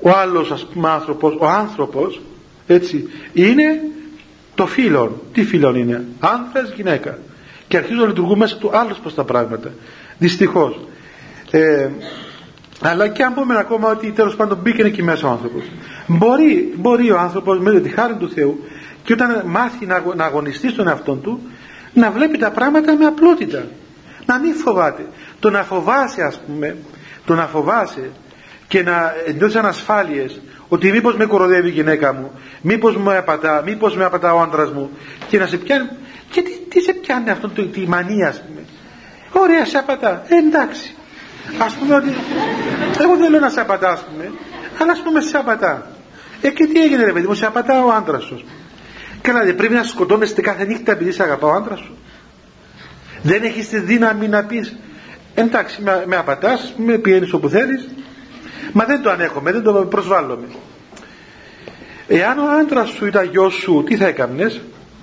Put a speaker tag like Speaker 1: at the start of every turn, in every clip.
Speaker 1: ο άλλος, ας πούμε, ο άνθρωπος, έτσι, είναι το φύλον. Τι φύλον είναι? Άνδρας, γυναίκα. Και αρχίζουν να λειτουργούν μέσα του άλλος προς τα πράγματα. Δυστυχώς. Αλλά και αν πούμε ακόμα ότι τέλος πάντων μπήκε εκεί μέσα ο άνθρωπος, μπορεί ο άνθρωπος με τη χάρη του Θεού, και όταν μάθει να αγωνιστεί στον εαυτό του, να βλέπει τα πράγματα με απλότητα, να μην φοβάται. Το να φοβάσαι, ας πούμε, το να φοβάσαι και να νιώσεις ανασφάλειες, ότι μήπως με κοροδεύει η γυναίκα μου, μήπως με απατά ο άντρας μου, και να σε πιάνει. Και τι σε πιάνει αυτό τη μανία, ας πούμε? Ωραία, σε απατά, εντάξει, ας πούμε, ότι εγώ δεν λέω να σε απατά, ας πούμε, αλλά ας πούμε σε απατά. Και τι έγινε, ρε παιδί μου? Σε απατά ο άντρας σου. Καλά, δεν πρέπει να σκοτώνεσαι κάθε νύχτα επειδή σε αγαπά ο άντρας σου? Δεν έχεις τη δύναμη να πεις εντάξει, με απατάς, με πηγαίνεις όπου θέλεις, μα δεν το ανέχομαι, δεν το προσβάλλομαι? Εάν ο άντρας σου ήταν γιος σου, τι θα έκανες?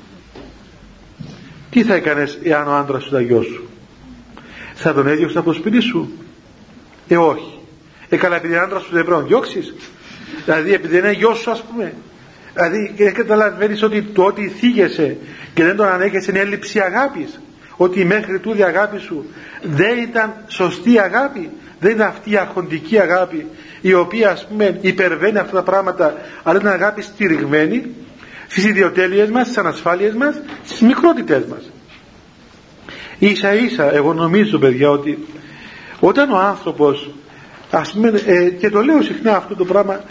Speaker 1: Τι θα έκανες εάν ο άντρας σου ήταν γιος σου? Θα τον έδιωξες από το σπίτι σου? Όχι. Καλά, επειδή είναι άντρας σου δεν πρέπει να διώξεις? Δηλαδή επειδή είναι γιος σου, ας πούμε? Δηλαδή καταλαβαίνεις ότι το ότι θίγεσαι και δεν τον ανέχεσαι είναι έλλειψη αγάπης? Ότι μέχρι τούδη αγάπη σου δεν ήταν σωστή αγάπη, δεν ήταν αυτή η αρχοντική αγάπη, η οποία, ας πούμε, υπερβαίνει αυτά τα πράγματα, αλλά είναι αγάπη στηριγμένη στις ιδιοτέλειες μας, στις ανασφάλειες μας, στις μικρότητες μας. Ίσα ίσα εγώ νομίζω, παιδιά, ότι όταν ο άνθρωπος, ας πούμε, και το λέω συχνά αυτό το πράγμα,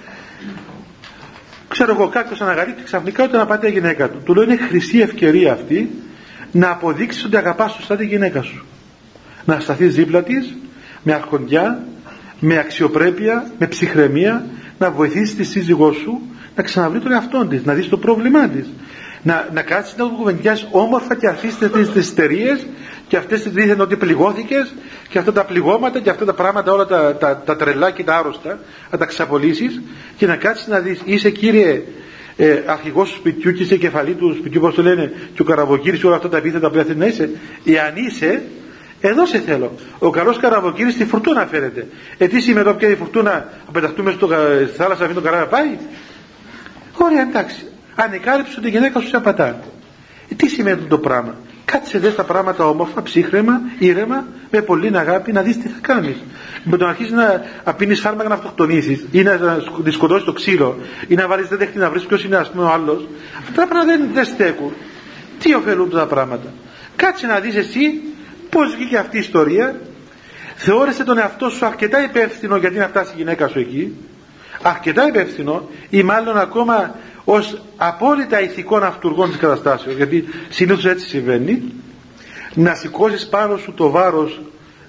Speaker 1: ξέρω εγώ, κάποιος ανακαλύπτει ξαφνικά ότι απατά η γυναίκα του, του λέω είναι χρυσή ευκαιρία αυτή να αποδείξεις ότι αγαπάς σωστά τη γυναίκα σου, να σταθείς δίπλα της με αρχοντιά, με αξιοπρέπεια, με ψυχραιμία, να βοηθήσεις τη σύζυγό σου να ξαναβρει τον εαυτό της, να δεις το πρόβλημά της, να κάτσεις να το κουβεντιάσεις όμορφα και αφήσεις τις ιστερίες και αυτές τις δίθεν ότι πληγώθηκες και αυτά τα πληγώματα και αυτά τα πράγματα όλα τα τρελά και τα άρρωστα, να τα ξαπολύσεις και να κάτσεις να δεις, είσαι, κύριε, αρχηγός του σπιτιού και είσαι κεφαλή του σπιτιού, πώς το λένε, και ο καραβοκύρης, όλα αυτά τα επίθετα που θέλει να είσαι? Εάν είσαι, εδώ σε θέλω. Ο καλός καραβοκύρης στη φουρτούνα φέρεται. Τι σημαίνει πια η φουρτούνα, να πεταχτούμε στη θάλασσα, αφήνει το καράβι να πάει? Ωραία, εντάξει. Ανεκάλυψε ότι η γυναίκα σου σε απατά. Τι σημαίνει το πράγμα? Κάτσε δες τα πράγματα όμορφα, ψύχραιμα, ήρεμα, με πολλή αγάπη, να δεις τι θα κάνεις. Με το να αρχίσεις να πίνεις φάρμακα να αυτοκτονήσεις ή να σκοτώσεις το ξύλο ή να βάλεις δεν δέχτη να βρεις ποιος είναι, ας πούμε, ο άλλος, αυτά τα πράγματα δεν στέκουν. Τι ωφελούν τα πράγματα? Κάτσε να δεις εσύ πώς βγήκε αυτή η ιστορία. Θεώρησε τον εαυτό σου αρκετά υπεύθυνο γιατί να φτάσει η γυναίκα σου εκεί, αρκετά υπεύθυνο, ή μάλλον ακόμα ως απόλυτα ηθικών αυτουργών της καταστάσεως, γιατί συνήθως έτσι συμβαίνει, να σηκώσεις πάνω σου το βάρος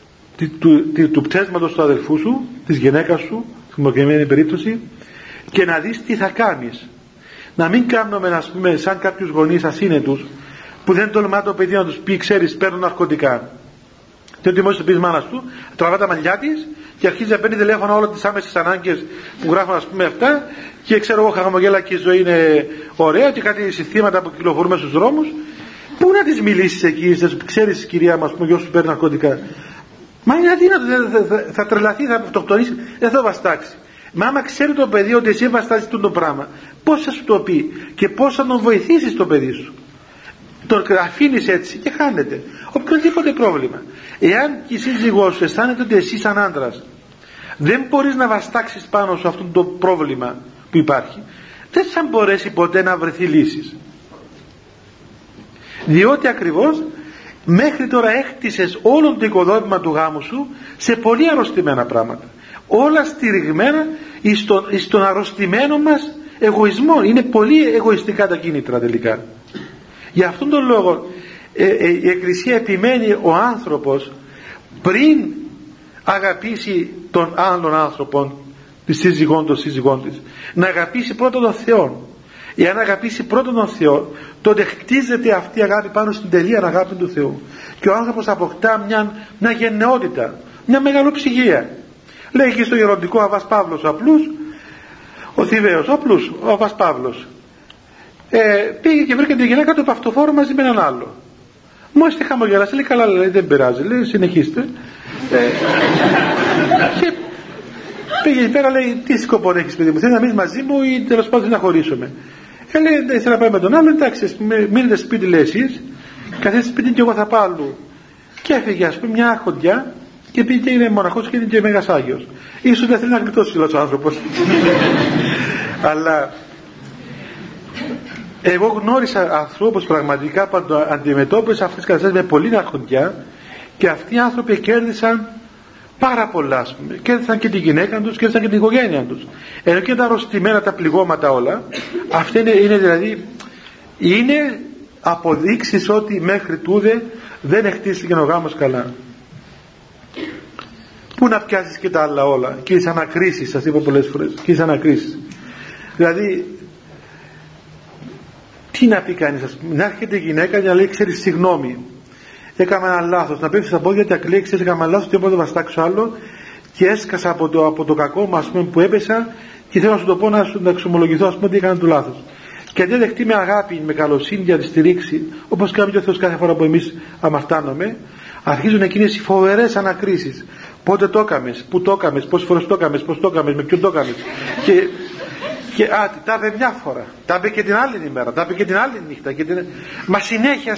Speaker 1: του πτέσματος του αδελφού σου, της γυναίκας σου, στην προκειμένη περίπτωση, και να δεις τι θα κάνεις. Να μην κάνουμε, ας πούμε, σαν κάποιους γονείς ασύνετους που δεν τολμά το παιδί να τους πει, ξέρεις, παίρνουν ναρκωτικά. Και ότι μόλις το πεις μάνας του, τραβά τα μαλλιά της και αρχίζει να παίρνει τηλέφωνα όλες τις άμεσες ανάγκες που γράφουν, ας πούμε, αυτά, και ξέρω εγώ, χαμογέλα και η ζωή είναι ωραία και κάτι συστήματα που κυκλοφορούμε στους δρόμους. Πού να τις μιλήσεις εκεί? Ξέρεις, κυρία μας, που ο γιος σου παίρνει ναρκωτικά? Μα είναι αδύνατο, θα τρελαθεί, θα αυτοκτονήσει, δεν θα βαστάξει. Μα άμα ξέρει το παιδί ότι εσύ βαστάζεις το πράγμα, πώς θα σου το πει και πώς θα τον βοηθήσεις το παιδί σου? Τον αφήνεις έτσι και χάνεται οποιοδήποτε πρόβλημα. Εάν η σύζυγός σου αισθάνεται ότι εσύ σαν άντρας δεν μπορείς να βαστάξεις πάνω σε αυτό το πρόβλημα που υπάρχει, δεν θα μπορέσει ποτέ να βρεθεί λύσεις, διότι ακριβώς μέχρι τώρα έκτισες όλο το οικοδόμημα του γάμου σου σε πολύ αρρωστημένα πράγματα, όλα στηριγμένα στον αρρωστημένο μας εγωισμό. Είναι πολύ εγωιστικά τα κίνητρα τελικά. Για αυτόν τον λόγο η Εκκλησία επιμένει ο άνθρωπος πριν αγαπήσει τον άλλον άνθρωπο, τη σύζυγόν του, σύζυγόν της, να αγαπήσει πρώτα τον Θεό. Εάν αγαπήσει πρώτα τον Θεό, τότε χτίζεται αυτή η αγάπη πάνω στην τελεία αγάπη του Θεού και ο άνθρωπος αποκτά μια γενναιότητα, μια μεγαλοψυχία. Λέει και στο γεροντικό Αββάς Παύλος ο απλούς, ο Θηβαίος ο απλούς, ο Αββάς Παύλος, πήγε και βρήκε τη γυναίκα του παυτοφόρο μαζί με έναν άλλο. Μόλις τη χαμογελάσε, λέει, καλά, λέει, δεν πειράζει, λέει, συνεχίστε. Πήγε πέρα, λέει, τι σκοπό έχεις παιδί μου, θέλει να μείνεις μαζί μου ή τέλος πάντων να χωρίσουμε? Λέει, δεν ήθελα να πάει με τον άλλο, εντάξει, μείνετε σπίτι, λέει εσείς, καθίστε σπίτι και εγώ θα πάω αλλού. Και έφυγε, ας πούμε, μια αχοντιά και πήγε και είναι μοναχός και είναι και Μέγας Άγιος. Ίσως δεν θέλει να γλιτώσει ο άνθρωπος. Αλλά εγώ γνώρισα ανθρώπους πραγματικά που αντιμετώπισαν αυτές τις καταστάσεις με πολλή αχοντιά και αυτοί οι άνθρωποι κέρδισαν πάρα πολλά, ας πούμε. Κέρδισαν και τη γυναίκα τους, κέρδισαν και την οικογένεια τους. Ενώ και τα αρρωστημένα, τα πληγώματα όλα, αυτά είναι δηλαδή, είναι αποδείξεις ότι μέχρι τούδε δεν χτίστηκε ο γάμος καλά. Πού να πιάσεις και τα άλλα όλα, και τις ανακρίσεις, σας είπα πολλές φορές, και τις ανακρίσεις. Δηλαδή, τι να πει κανείς, ας πούμε, να έρχεται η γυναίκα για να λέει, ξέρεις, συγγνώμη, έκανα ένα λάθος, να πέφτει στα πόδια και να κλαίει, ξέρεις, έκανα λάθος και δεν μπορώ να βαστάξω άλλο και έσκασα από το κακό μου, ας πούμε, που έπεσα και θέλω να σου το πω, να εξομολογηθώ, ας πούμε, ότι έκανα το λάθος. Και αντί να δεχτεί με αγάπη, με καλοσύνη για τη στηρίξη, όπως κάνει και ο Θεός κάθε φορά που εμείς αμαρτάνομαι, αρχίζουν εκείνες οι φοβερές ανακρίσεις. Πότε το έκαμες, πού το έκαμες, πόσες φορές το έκαμες, πώς το έκαμες, με ποιον το έκαμες. Και τα είπε μια φορά, τα είπε και την άλλη ημέρα, τα είπε και την άλλη νύχτα. Μα συνέχεια,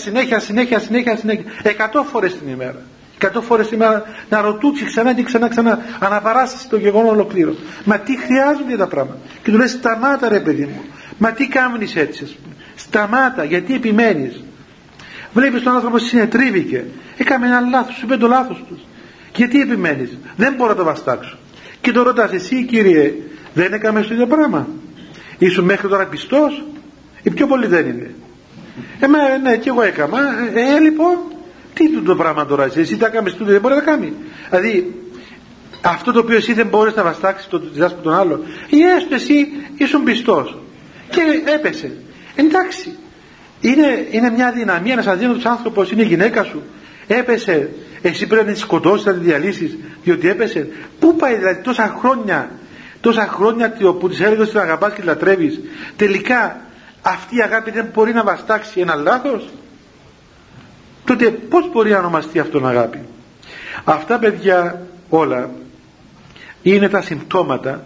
Speaker 1: 100 φορές την ημέρα. 100 φορές την ημέρα να ρωτούξει ξανά και ξανά, αναπαράσταση το γεγονό ολοκλήρω. Μα τι χρειάζονται τα πράγματα. Και του λέει, σταμάτα ρε παιδί μου. Μα τι κάνεις έτσι, ας πούμε. Σταμάτα, γιατί επιμένεις. Βλέπεις τον άνθρωπο συνετρίβηκε. Έκαμε ένα λάθος, σου είπε το λάθος του. Γιατί επιμένεις. Δεν μπορώ να το βαστάξω. Και το ρωτάς, εσύ κύριε, δεν έκαμε στο ίδιο πράγμα. Ήσουν μέχρι τώρα πιστός, ή πιο πολύ δεν είναι. Ναι, και εγώ έκαμα. Λοιπόν, τι το πράγμα τώρα, εσύ τα έκαμες τούτο, δεν μπορεί να τα κάνει. Δηλαδή, αυτό το οποίο εσύ δεν μπορείς να βαστάξεις το διδάσκω τον άλλο, ή έστω εσύ ήσουν πιστός και έπεσε. Εντάξει, είναι μια δυναμία, ένας αδύνατος άνθρωπος, είναι η γυναίκα σου, έπεσε, εσύ πρέπει να τη σκοτώσεις, να τη διαλύσεις, διότι έπεσε. Πού πάει δηλαδή τόσα χρόνια που της έλεγες ότι την αγαπάς και τη λατρεύεις, τελικά αυτή η αγάπη δεν μπορεί να βαστάξει ένα λάθος? Τότε πώς μπορεί να ονομαστεί αυτόν αγάπη? Αυτά, παιδιά, όλα είναι τα συμπτώματα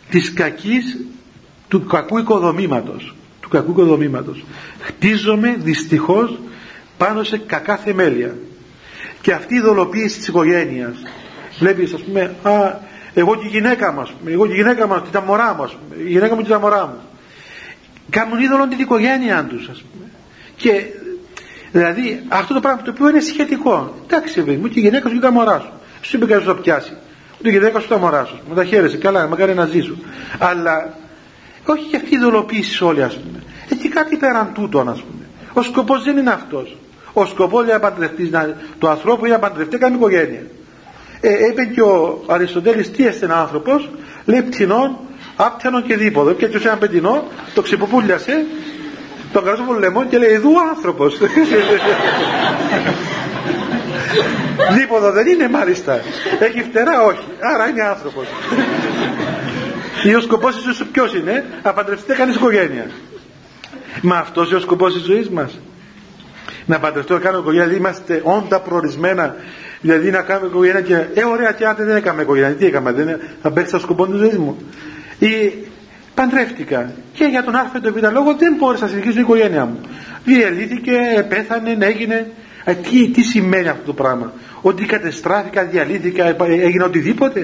Speaker 1: του κακού οικοδομήματος. Χτίζομαι δυστυχώς πάνω σε κακά θεμέλια. Και αυτή η δολοποίηση της οικογένειας, βλέπεις, ας πούμε, εγώ και η γυναίκα μου, και τα μωρά μου, η γυναίκα μου και τα μωρά μου, κάνουν είδωλον την οικογένειά τους, ας πούμε. Και δηλαδή αυτό το πράγμα το οποίο είναι σχετικό. Εντάξει, βέβαια, μου και η γυναίκα σου και τα μωρά σου. Σου είπε κανείς να το πιάσει. Ούτε η γυναίκα σου τα μωρά σου. Μου τα χαίρεσαι, καλά, μακάρι να ζήσουν. Αλλά όχι και αυτή η δολοποίηση όλη, ας πούμε. Έχει κάτι πέραν τούτον, ας πούμε. Ο σκοπός δεν είναι αυτός. Ο σκοπός για να παντρευτείς, το ανθρώπου για να παντρευτεί κάνει οικογένεια. Είπε και ο Αριστοτέλης, τι έστει ένα άνθρωπος, λέει πτηνών, άπτενον και δίποδο. Και έτσι ένα πετεινό, το ξεποπούλιασε, τον καρόζο λαιμό και λέει, εδώ άνθρωπος. Δίποδο δεν είναι μάλιστα. Έχει φτερά, όχι. Άρα είναι άνθρωπος. Ή ο σκοπός της ζωής ποιος είναι? Να παντρευτείτε κανείς οικογένεια. Μα αυτός είναι ο σκοπός της ζωής μας. Να παντρευτώ, να κάνουμε οικογένεια, δηλαδή είμαστε όντα προορισμένα, δηλαδή να κάνουμε οικογένεια και ωραία, και αν δεν έκαμε οικογένεια, τι έκαμε, θα παίξει το σκοπό της ζωής μου? Ή παντρεύτηκα και για τον α ή τον β λόγο δεν μπόρεσα να συνεχίσω την οικογένειά μου. Διαλύθηκε, πέθανε, έγινε. Τι σημαίνει αυτό το πράγμα? Ότι κατεστράφηκα, διαλύθηκα, έγινε οτιδήποτε?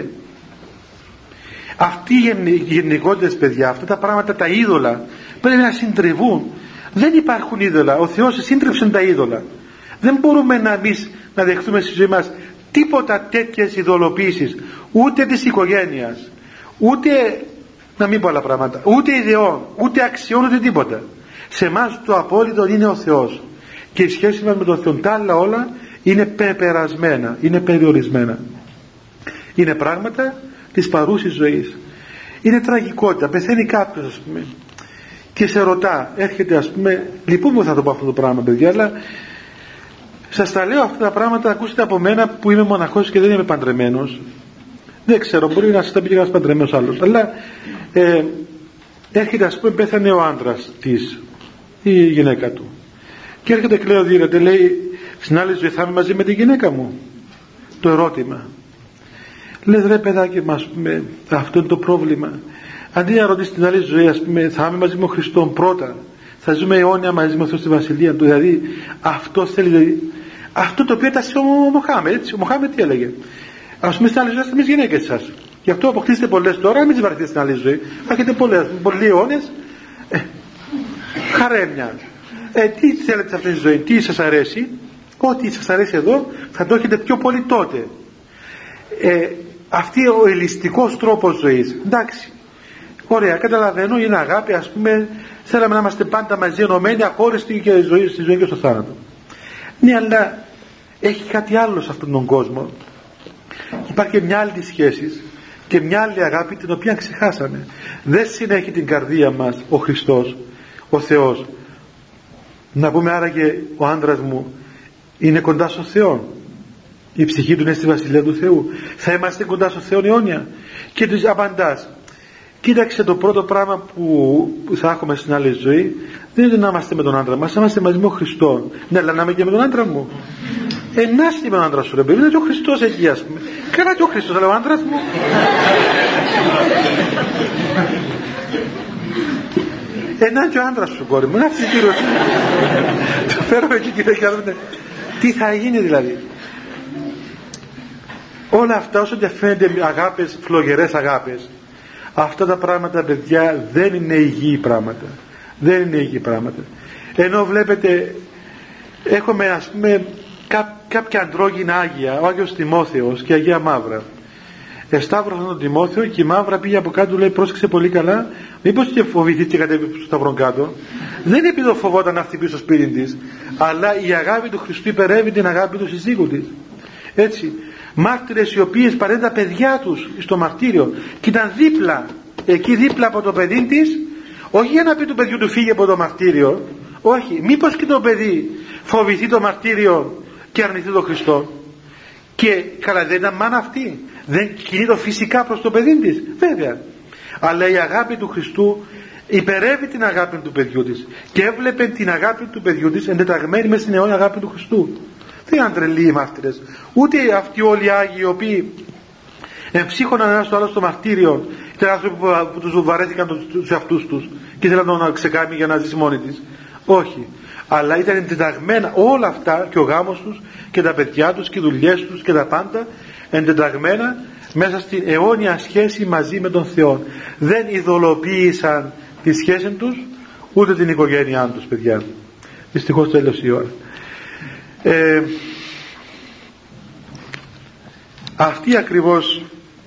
Speaker 1: Αυτοί οι γενικότητες, παιδιά, αυτά τα πράγματα, τα είδωλα πρέπει να συντριβούν. Δεν υπάρχουν είδωλα. Ο Θεός σύντρεψε τα είδωλα. Δεν μπορούμε να δεχτούμε στη ζωή μας τίποτα τέτοιες ειδωλοποίησεις, ούτε της οικογένειας, ούτε, να μην πω άλλα πράγματα, ούτε ιδεών, ούτε αξιών, ούτε τίποτα. Σε εμάς το απόλυτο είναι ο Θεός. Και η σχέση μας με τον Θεό, τα άλλα όλα είναι πεπερασμένα, είναι περιορισμένα. Είναι πράγματα της παρούσης ζωής. Είναι τραγικότητα. Πεθαίνει κάποιος, ας πούμε, και σε ρωτά, έρχεται, ας πούμε, λυπούμε θα το πω αυτό το πράγμα, παιδιά, αλλά σας τα λέω αυτά τα πράγματα, ακούστε από μένα που είμαι μοναχός και δεν είμαι παντρεμένος. Δεν ξέρω, μπορεί να σας τα πει και ένας παντρεμένος άλλος, αλλά έρχεται, ας πούμε, πέθανε ο άντρας της, η γυναίκα του, και έρχεται και λέει, στην άλλη ζωή θα είμαι μαζί με τη γυναίκα μου? Το ερώτημα. Λες ρε παιδάκι μας, αυτό είναι το πρόβλημα. Αντί να ρωτήσεις την άλλη ζωή, ας πούμε, θα είμαι μαζί με τον Χριστό πρώτα, θα ζούμε αιώνια μαζί με αυτό στη Βασιλεία του. Δηλαδή αυτό θέλει, αυτό το οποίο ήταν ο Μοχάμετ, έτσι. Ο Μοχάμετ τι έλεγε? Ας πούμε στην άλλη ζωή είστε εμείς γυναίκες σας. Γι' αυτό αποκτήσετε πολλές τώρα, μην τις βαρεθείτε στην άλλη ζωή. Έχετε πολλοί αιώνες, χαρέμια. Τι θέλετε σε αυτή τη ζωή, τι σας αρέσει? Ό,τι σας αρέσει εδώ θα το έχετε πιο πολύ τότε. Αυτή ο ελιστικός τρόπος ζωής, εντάξει, ωραία, καταλαβαίνω, είναι αγάπη, ας πούμε, θέλαμε να είμαστε πάντα μαζί ενωμένοι, αχώριστοι και στη ζωή και στο θάνατο. Ναι, αλλά έχει κάτι άλλο σε αυτόν τον κόσμο. Υπάρχει μια άλλη σχέση και μια άλλη αγάπη την οποία ξεχάσαμε. Δεν συνέχει την καρδία μας ο Χριστός, ο Θεός. Να πούμε άραγε ο άντρας μου είναι κοντά στο Θεό, η ψυχή του είναι στη Βασιλεία του Θεού, θα είμαστε κοντά στο Θεό αιώνια? Και τους απαντάς, κοίταξε, το πρώτο πράγμα που θα έχουμε στην άλλη ζωή δεν είναι να είμαστε με τον άντρα μας, να είμαστε μαζί με τον Χριστό. Ναι, αλλά να είμαι και με τον άντρα μου. Να είσαι με τον άντρα σου, ρε παιδί, είναι και ο Χριστός εκεί, ας πούμε. Καλά και ο Χριστός, αλλά ο άντρας μου. Να και ο άντρας σου, κόρη μου, να αυτή τη ρωτή. Το φέρω εκεί και δεν. Τι θα γίνει δηλαδή? Όλα αυτά, όσο και φαίνεται αγάπες, φλογερές αγάπες, αυτά τα πράγματα, παιδιά, δεν είναι υγιή πράγματα. Δεν είναι υγιή πράγματα. Ενώ βλέπετε, έχουμε, ας πούμε, κάποια αντρόγινα Άγια, ο Άγιος Τιμόθεος και η Αγία Μαύρα. Εσταύρωσαν τον Τιμόθεο και η Μαύρα πήγε από κάτω, λέει, πρόσεξε πολύ καλά, μήπως και φοβηθεί και κατέβει στο σταυρόν κάτω. Δεν είναι επειδή φοβόταν να χτυπήσει στο σπίτι της, αλλά η αγάπη του Χριστού υπερεύει την αγάπη του συζύγου της. Έτσι, μάρτυρες οι οποίες παρέντα παιδιά τους στο μαρτύριο και ήταν δίπλα, εκεί δίπλα από το παιδί της, όχι για να πει του παιδιού του φύγε από το μαρτύριο, όχι, μήπως και το παιδί φοβηθεί το μαρτύριο και αρνηθεί τον Χριστό. Και καλά, δεν ήταν μάνα αυτή, δεν κινείται φυσικά προς το παιδί της, βέβαια, αλλά η αγάπη του Χριστού υπερεύει την αγάπη του παιδιού της και έβλεπε την αγάπη του παιδιού της εντεταγμένη μέσα στην αιώνια αγάπη του Χριστού. Δεν ήταν τρελοί οι μάρτυρες, ούτε αυτοί όλοι οι Άγιοι οι οποίοι εμψύχωναν ένα στο άλλο στο μαρτύριο, ήταν άνθρωποι που τους βαρέθηκαν τους εαυτούς τους και ήθελαν να ξεκάμει για να ζήσει μόνη της. Όχι, αλλά ήταν εντεταγμένα όλα αυτά, και ο γάμος τους και τα παιδιά τους και οι δουλειές τους και τα πάντα εντεταγμένα μέσα στην αιώνια σχέση μαζί με τον Θεό. Δεν ειδωλοποίησαν τη σχέση τους ούτε την οικογένειά τους, παιδιά. Δυστυχώς τέλος η ώρα. Αυτή ακριβώς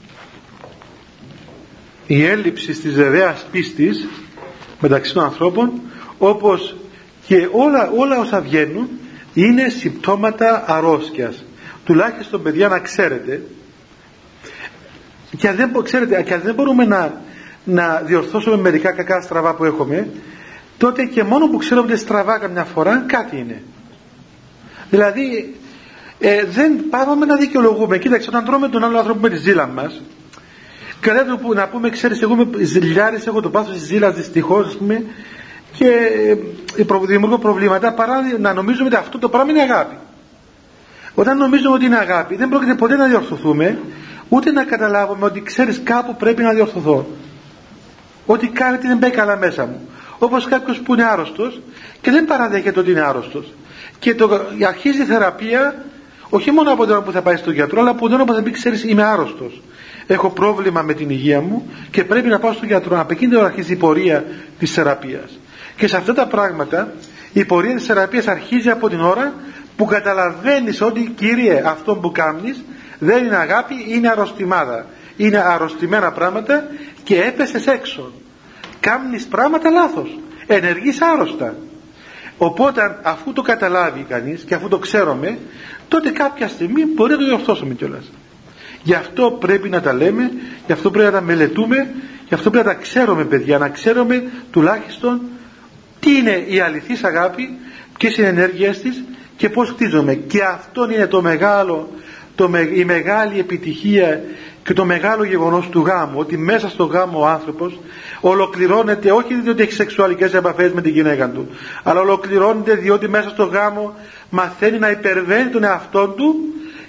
Speaker 1: η έλλειψη της βεβαίας πίστης μεταξύ των ανθρώπων, όπως και όλα όσα βγαίνουν, είναι συμπτώματα αρρώσκιας. Τουλάχιστον, παιδιά, να ξέρετε, και αν δεν μπορούμε να διορθώσουμε μερικά κακά στραβά που έχουμε, τότε και μόνο που ξέρουμε ότι στραβά καμιά φορά κάτι είναι. Δηλαδή δεν πάμε να δικαιολογούμε. Κοίταξε, όταν τρώμε τον άλλο άνθρωπο με τη ζήλα μας, καλά του να πούμε, ξέρεις, εγώ είμαι ζηλιάρης, έχω το πάθος της ζήλας δυστυχώς, ας πούμε, και δημιουργώ προβλήματα, παρά να νομίζουμε ότι αυτό το πράγμα είναι αγάπη. Όταν νομίζουμε ότι είναι αγάπη, δεν πρόκειται ποτέ να διορθωθούμε, ούτε να καταλάβουμε ότι, ξέρεις, κάπου πρέπει να διορθωθώ, ότι κάτι δεν πάει καλά μέσα μου. Όπως κάποιος που είναι άρρωστος και δεν παραδέχεται ότι είναι άρρωστος, και αρχίζει η θεραπεία όχι μόνο από τον που θα πάει στον γιατρό, αλλά από τον που θα πει, ξέρεις, είμαι άρρωστος, έχω πρόβλημα με την υγεία μου και πρέπει να πάω στον γιατρό. Από εκείνη την ώρα αρχίζει η πορεία της θεραπείας. Και σε αυτά τα πράγματα η πορεία της θεραπείας αρχίζει από την ώρα που καταλαβαίνεις ότι, Κύριε, αυτό που κάνεις δεν είναι αγάπη, είναι αρρωστημάδα, είναι αρρωστημένα πράγματα και έπεσες έξω, κάνεις πράγματα λάθος, ενεργείς άρρωστα. Οπότε αφού το καταλάβει κανείς και αφού το ξέρουμε, τότε κάποια στιγμή μπορεί να το διορθώσουμε κιόλας. Γι' αυτό πρέπει να τα λέμε, γι' αυτό πρέπει να τα μελετούμε, γι' αυτό πρέπει να τα ξέρουμε, παιδιά, να ξέρουμε τουλάχιστον τι είναι η αληθής αγάπη, ποιες είναι οι ενέργειες της και πώς χτίζουμε. Και αυτό είναι το μεγάλο, η μεγάλη επιτυχία και το μεγάλο γεγονός του γάμου, ότι μέσα στο γάμο ο άνθρωπος ολοκληρώνεται, όχι διότι έχει σεξουαλικές επαφές με την γυναίκα του, αλλά ολοκληρώνεται διότι μέσα στο γάμο μαθαίνει να υπερβαίνει τον εαυτό του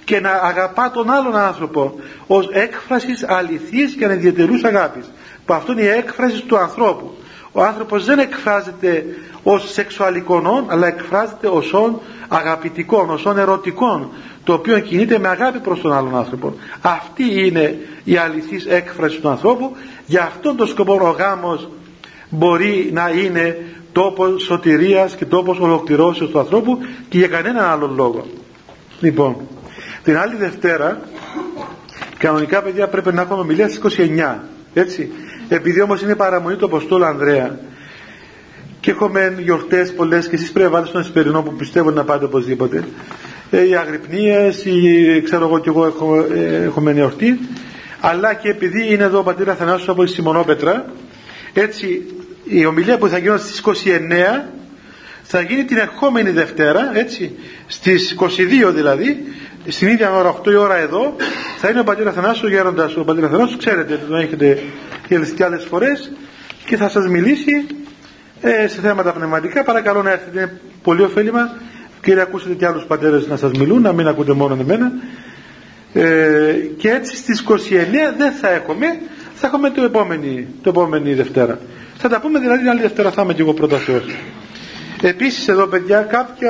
Speaker 1: και να αγαπά τον άλλον άνθρωπο ως έκφρασης αληθής και ανεδιαιτερούς αγάπης, που αυτό είναι η έκφραση του ανθρώπου. Ο άνθρωπος δεν εκφράζεται ως σεξουαλικόν, αλλά εκφράζεται ως όν αγαπητικών, ως όν ερωτικών, το οποίο κινείται με αγάπη προς τον άλλον άνθρωπο. Αυτή είναι η αληθής έκφραση του ανθρώπου. Για αυτόν τον σκοπό ο γάμος μπορεί να είναι τόπος σωτηρίας και τόπος ολοκληρώσεως του ανθρώπου και για κανέναν άλλον λόγο. Λοιπόν, την άλλη Δευτέρα κανονικά, παιδιά, πρέπει να έχουμε ομιλία στις 29, έτσι. Επειδή όμως είναι παραμονή του Αποστόλου Ανδρέα και έχουμε γιορτές πολλές και εσείς πρέπει να πάτε στον Εσπερινό που πιστεύω να πάτε οπωσδήποτε, οι Αγρυπνίες, ξέρω εγώ, και εγώ έχουμε γιορτή, αλλά και επειδή είναι εδώ ο πατήρ Αθανάσιος από τη Σιμονόπετρα, έτσι η ομιλία που θα γίνει στις 29 θα γίνει την ερχόμενη Δευτέρα, έτσι, στις 22 δηλαδή, στην ίδια ώρα, 8 η ώρα εδώ, θα είναι ο πατήρ Αθανάσιος, ο γέροντας. Ο πατήρ Αθανάσιος, ξέρετε, τον έχετε και άλλες φορές, και θα σας μιλήσει σε θέματα πνευματικά. Παρακαλώ να έρθετε, είναι πολύ ωφέλιμα. Κύριε, ακούσετε και άλλους πατέρες να σας μιλούν, να μην ακούτε μόνο εμένα. Και έτσι στις 29 δεν θα έχουμε το επόμενη Δευτέρα. Θα τα πούμε δηλαδή την άλλη Δευτέρα, θα είμαι και εγώ πρώτα Θεός. Επίσης εδώ, παιδιά,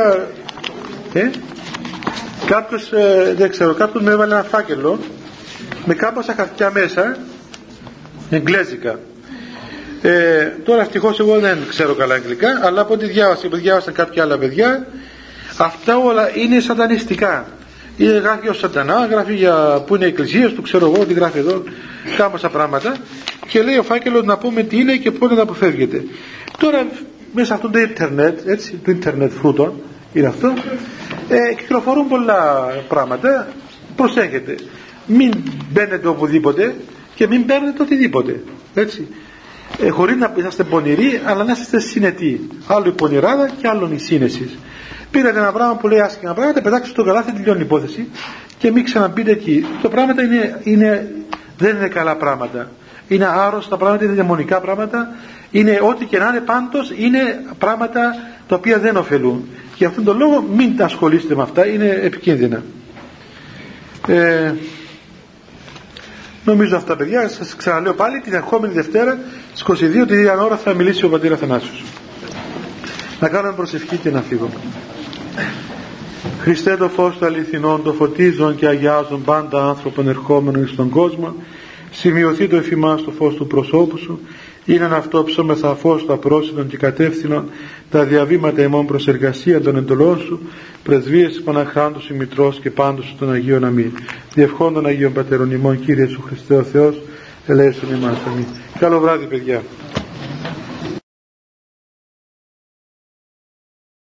Speaker 1: κάποιος δεν ξέρω, κάποιος με έβαλε ένα φάκελο με κάμποσα χαρτιά μέσα, εγγλέζικα. Τώρα ευτυχώς εγώ δεν ξέρω καλά αγγλικά, αλλά από ό,τι διάβασαν κάποια άλλα παιδιά, αυτά όλα είναι σατανιστικά. Γράφει ο σατανά, γράφει για που είναι οι εκκλησίες του, ξέρω εγώ τι γράφει εδώ, κάμποσα πράγματα, και λέει ο φάκελος να πούμε τι είναι και πώς να τα αποφεύγετε. Τώρα μέσα αυτό το ίντερνετ, έτσι, το ίντερνετ φρούτο είναι αυτό, κυκλοφορούν πολλά πράγματα. Προσέχετε, μην μπαίνετε οπουδήποτε και μην παίρνετε οτιδήποτε, έτσι, χωρίς να είσαστε πονηροί, αλλά να είστε συνετοί. Άλλο η πονηράδα και άλλο η σύνεση. Πήρατε ένα πράγμα που λέει άσχημα πράγματα, πετάξτε το καλάθι, τελειώνει η υπόθεση και μην ξαναμπείτε εκεί. Τα πράγματα δεν είναι καλά πράγματα. Είναι άρρωστα πράγματα, είναι δαιμονικά πράγματα, είναι ό,τι και να είναι, πάντως είναι πράγματα τα οποία δεν ωφελούν. Και αυτόν τον λόγο μην τα ασχολείστε με αυτά, είναι επικίνδυνα. Νομίζω αυτά, παιδιά. Σας ξαναλέω πάλι, την ερχόμενη Δευτέρα στις 22 την ίδια ώρα θα μιλήσει ο πατήρ Αθανάσιος. Να κάνουμε προσευχή και να φύγω. Χριστέ, το φως του αληθινών, το φωτίζον και αγιάζον πάντα άνθρωπον ερχόμενων στον κόσμο, σημειωθεί το εφημάς το φως του προσώπου σου, είναι αυτό ψώμεθα φως του απρόσιτων και κατεύθυνων τα διαβήματα ημών προς εργασία των εντολών σου, πρεσβείες Παναχράντου σου Μητρός και πάντως των Αγίων αμήν. Διευχών των Αγίων Πατερών ημών, Κύριε σου Χριστέ ο Θεός, ελέησον ημάς. Αμήν. Καλό βράδυ, παιδιά.